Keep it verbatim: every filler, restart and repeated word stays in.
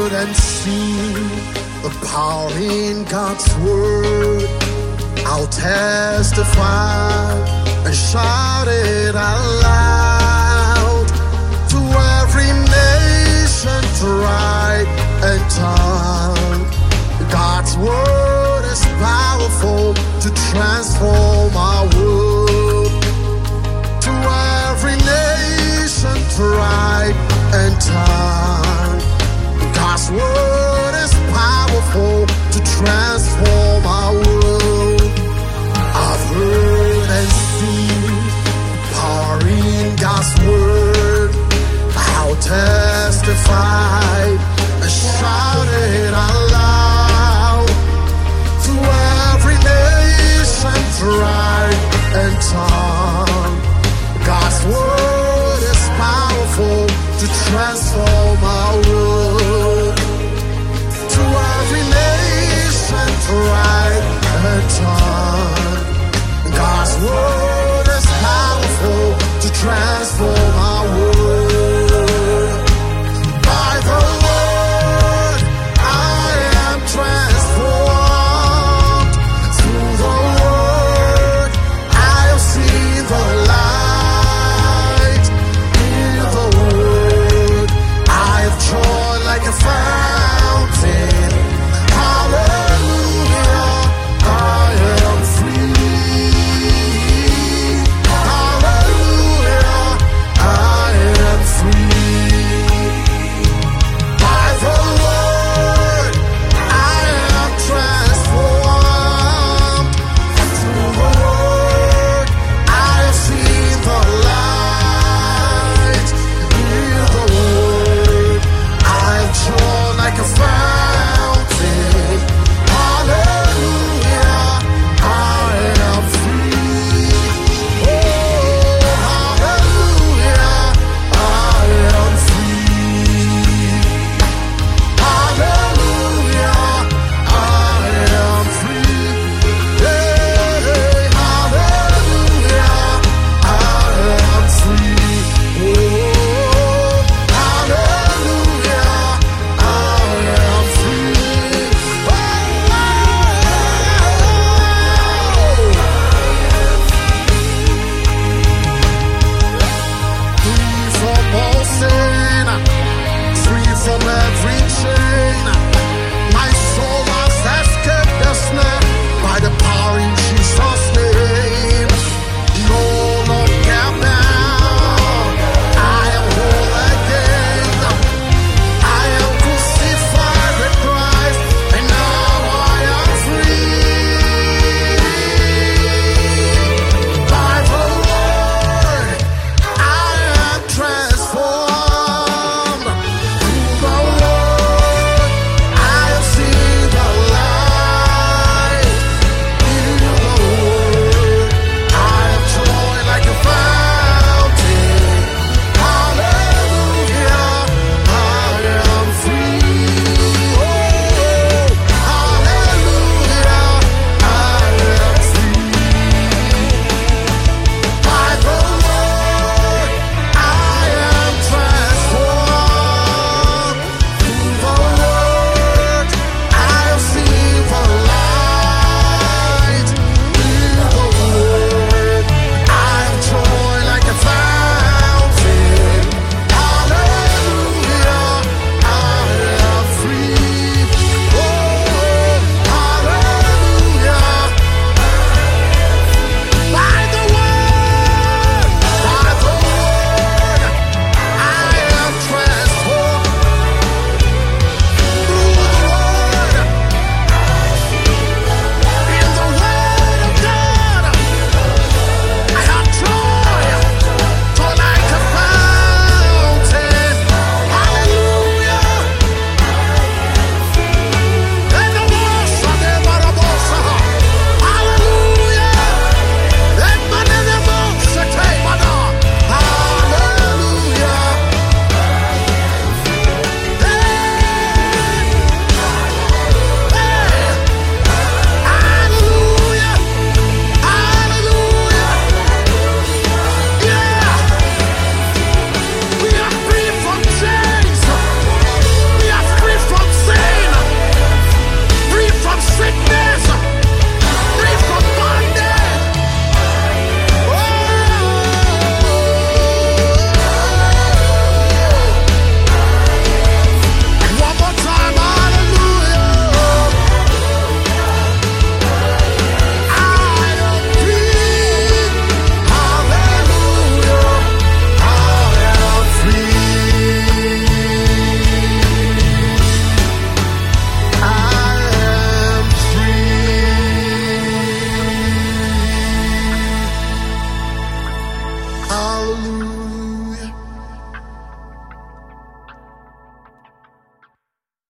heard and seen the power in God's word. I'll testify and shout it out loud to every nation, tribe, and tongue. God's word is powerful to transform our world. To every nation, tribe, and tongue. God's word is powerful to transform our world. I've heard and seen power in God's word. I'll testify and shout it out loud to every nation, tribe, and tongue. God's word is powerful to transform our world. To every nation, tribe, and tongue. God's word is powerful to transform our world. By the word I am transformed. Through the word I have seen the light. In the word I have joy like a fountain. Hallelujah, I am free. Hallelujah, I am free. By the word I am transformed. Through the word I have seen the light. In the word I have joy like a fountain. Hallelujah, I am free. Oh, hallelujah, I am free. Hallelujah, I am free. Hey, hallelujah, I am free. Oh, hallelujah, I am free. Free from all sin, free from every chain. My